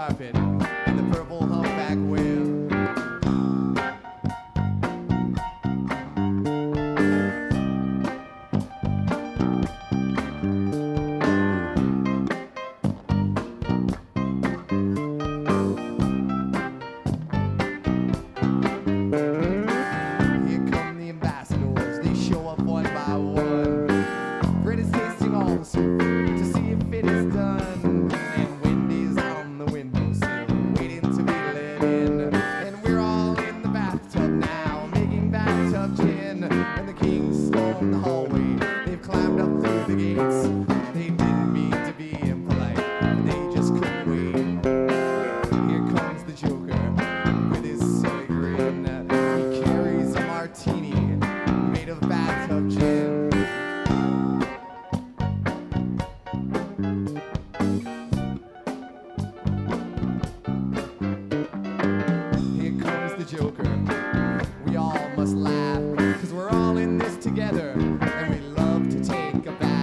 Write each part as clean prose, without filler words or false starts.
carpet and the purple humpback whale. Here come the ambassadors, they show up one by one. Fred is tasting all the soup to see if it is done. And Wendy's on the windowsill, waiting to be let in. And we're all in the bathtub now, making bathtub gin. And the kings storm the hallway, they've climbed up through the gates. They didn't mean to be impolite, they just couldn't wait. Here comes the Joker with his silly grin. He carries a martini made of bathtub gin. Here comes the Joker. We all must laugh, cause we're all in this together, and we love to take a bath.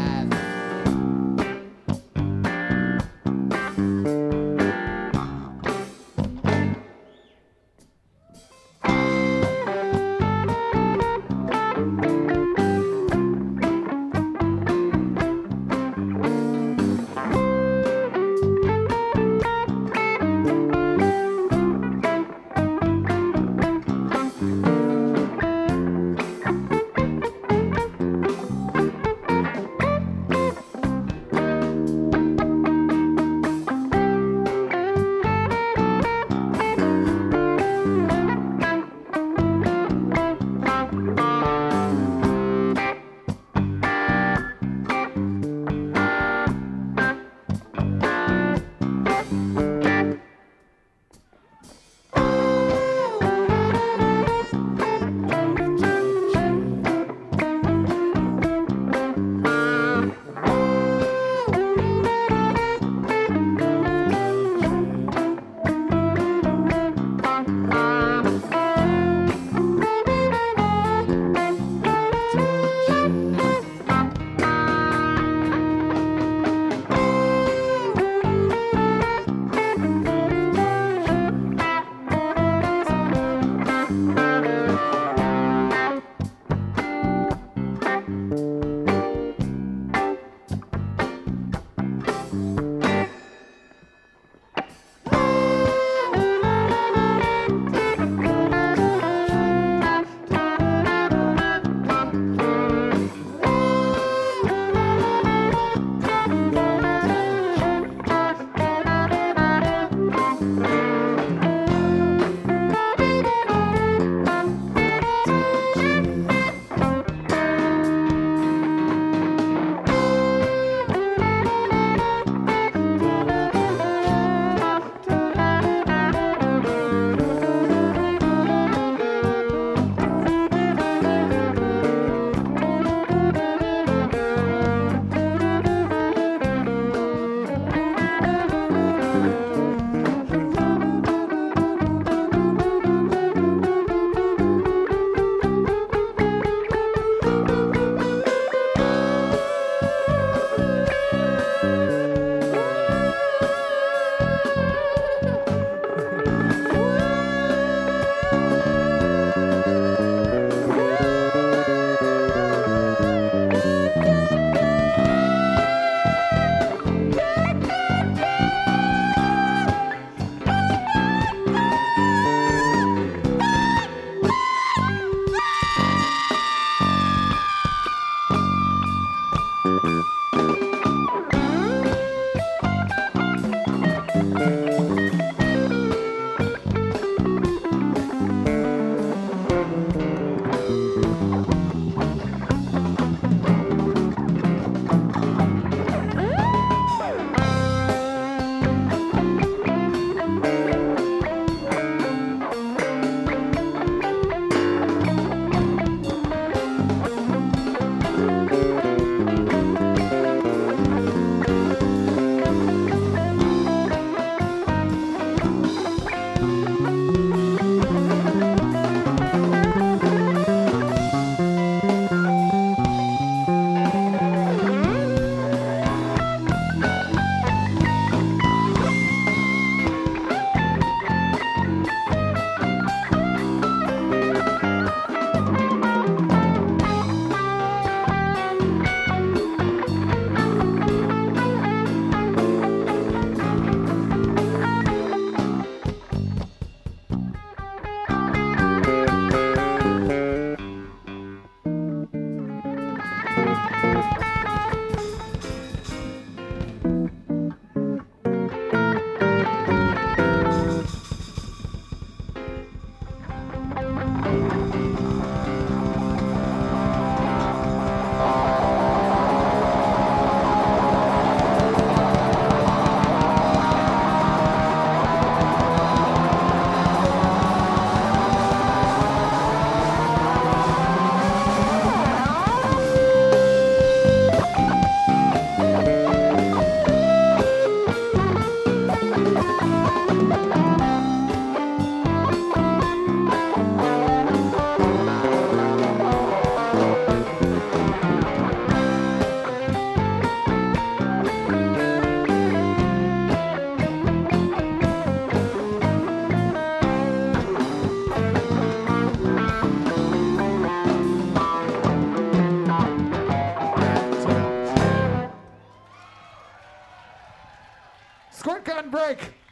break.